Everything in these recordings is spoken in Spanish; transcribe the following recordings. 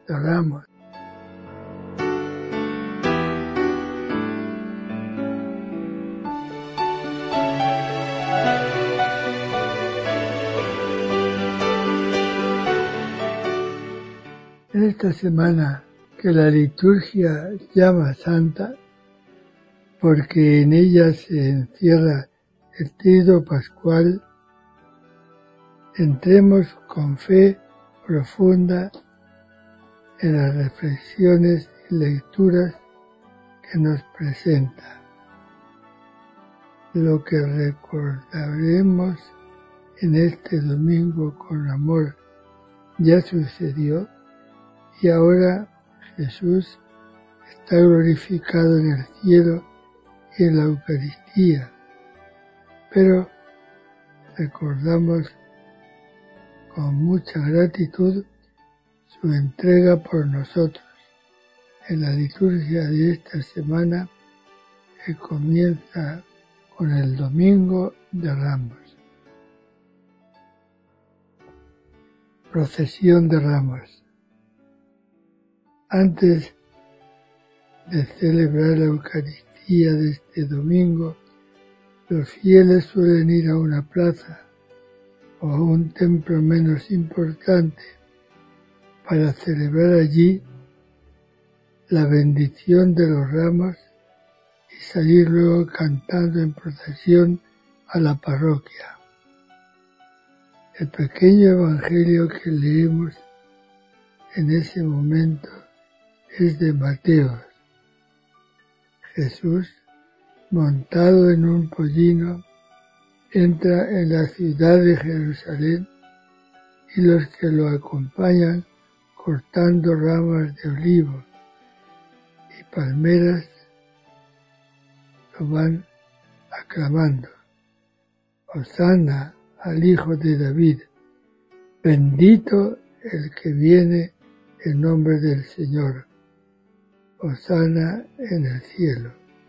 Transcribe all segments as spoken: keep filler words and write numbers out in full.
de Ramos. En esta semana que la liturgia llama santa, porque en ella se encierra el trido pascual, entremos con fe profunda en las reflexiones y lecturas que nos presenta. Lo que recordaremos en este domingo con amor ya sucedió y ahora Jesús está glorificado en el cielo y en la Eucaristía, pero recordamos con mucha gratitud su entrega por nosotros en la liturgia de esta semana que comienza con el Domingo de Ramos. Procesión de Ramos. Antes de celebrar la Eucaristía de este domingo, los fieles suelen ir a una plaza o a un templo menos importante para celebrar allí la bendición de los ramos y salir luego cantando en procesión a la parroquia. El pequeño evangelio que leemos en ese momento es de Mateo. Jesús, montado en un pollino, entra en la ciudad de Jerusalén y los que lo acompañan cortando ramas de olivo y palmeras lo van aclamando. Hosana al Hijo de David, bendito el que viene en nombre del Señor. Hosana en el cielo.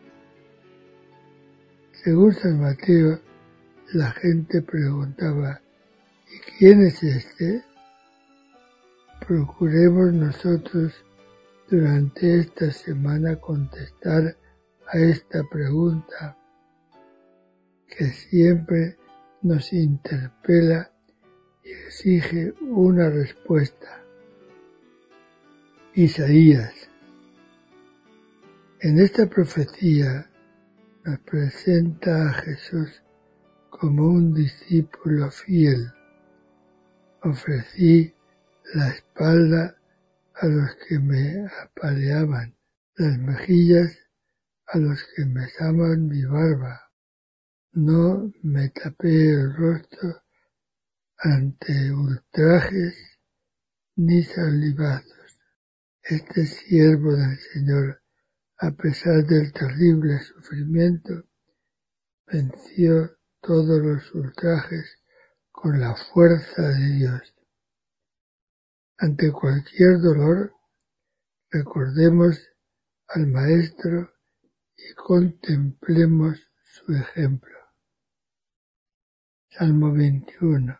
Según San Mateo, la gente preguntaba, ¿y quién es este? Procuremos nosotros durante esta semana contestar a esta pregunta que siempre nos interpela y exige una respuesta. Isaías. En esta profecía nos presenta a Jesús como un discípulo fiel. Ofrecí la espalda a los que me apaleaban, las mejillas a los que mesaban mi barba. No me tapé el rostro ante ultrajes ni salivazos. Este siervo del Señor, a pesar del terrible sufrimiento, venció todos los ultrajes con la fuerza de Dios. Ante cualquier dolor, recordemos al Maestro y contemplemos su ejemplo. Salmo veintiuno.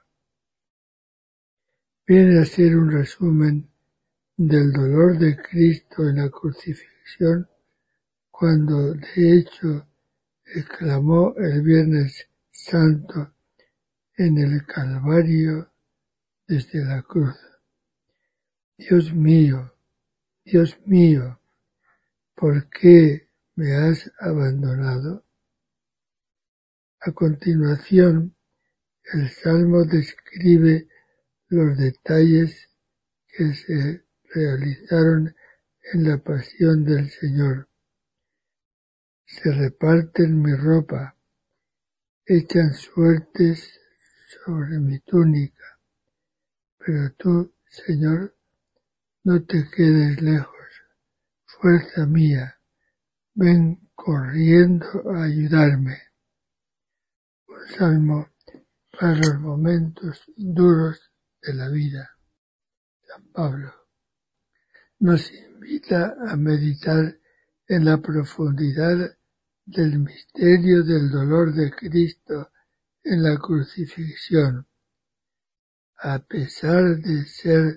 Viene a ser un resumen del dolor de Cristo en la crucifixión, cuando de hecho exclamó el Viernes Santo en el Calvario desde la cruz: Dios mío, Dios mío, ¿por qué me has abandonado? A continuación, el Salmo describe los detalles que se realizaron en la pasión del Señor. Se reparten mi ropa, echan suertes sobre mi túnica, pero tú, Señor, no te quedes lejos. Fuerza mía, ven corriendo a ayudarme. Un salmo para los momentos duros de la vida. San Pablo nos invita a meditar en la profundidad del misterio del dolor de Cristo en la crucifixión. A pesar de ser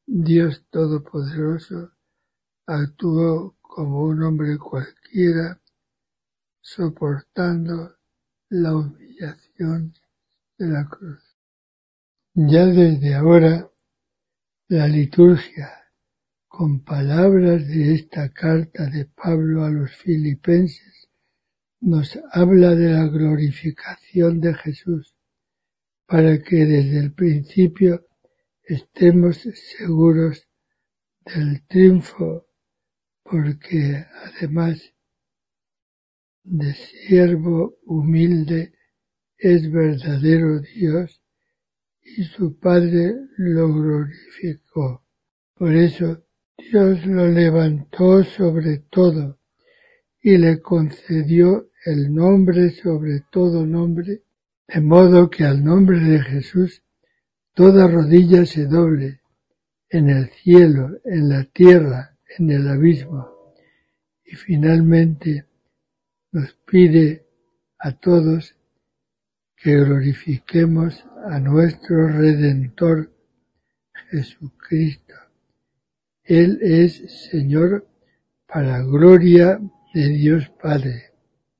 Dios Todopoderoso actuó como un hombre cualquiera, soportando la humillación de la cruz. Ya desde ahora, la liturgia, con palabras de esta carta de Pablo a los filipenses, nos habla de la glorificación de Jesús, para que desde el principio estemos seguros del triunfo, porque además de siervo humilde es verdadero Dios y su Padre lo glorificó. Por eso Dios lo levantó sobre todo y le concedió el nombre sobre todo nombre, de modo que al nombre de Jesús toda rodilla se doble, en el cielo, en la tierra, en el abismo. Y finalmente nos pide a todos que glorifiquemos a nuestro Redentor Jesucristo. Él es Señor para gloria de Dios Padre.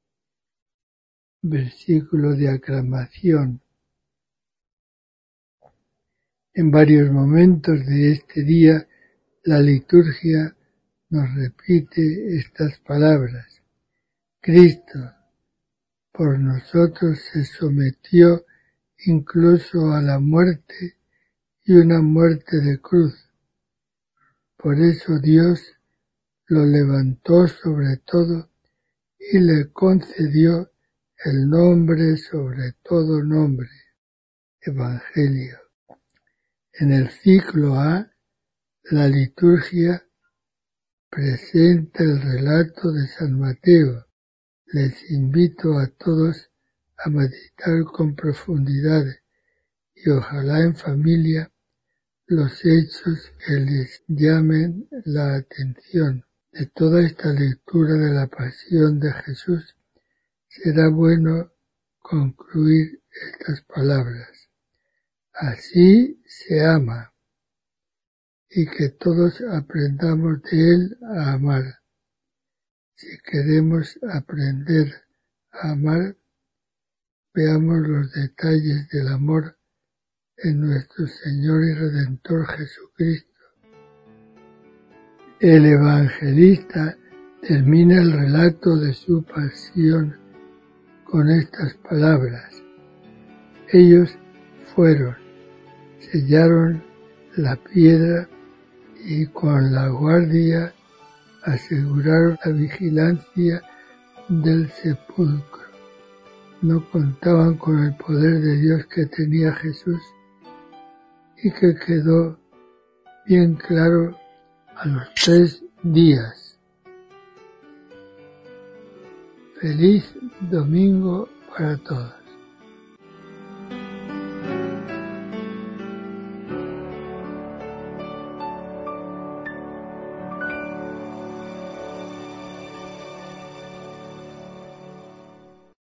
Versículo de aclamación. En varios momentos de este día, la liturgia nos repite estas palabras. Cristo por nosotros se sometió incluso a la muerte y una muerte de cruz. Por eso Dios lo levantó sobre todo y le concedió el nombre sobre todo nombre. Evangelio. En el ciclo A, la liturgia presenta el relato de San Mateo. Les invito a todos a meditar con profundidad y ojalá en familia los hechos que les llamen la atención. De toda esta lectura de la pasión de Jesús será bueno concluir estas palabras. Así se ama, y que todos aprendamos de él a amar. Si queremos aprender a amar, veamos los detalles del amor en nuestro Señor y Redentor Jesucristo. El evangelista termina el relato de su pasión con estas palabras. Ellos fueron, sellaron la piedra y con la guardia aseguraron la vigilancia del sepulcro. No contaban con el poder de Dios que tenía Jesús y que quedó bien claro a los tres días. Feliz domingo para todos.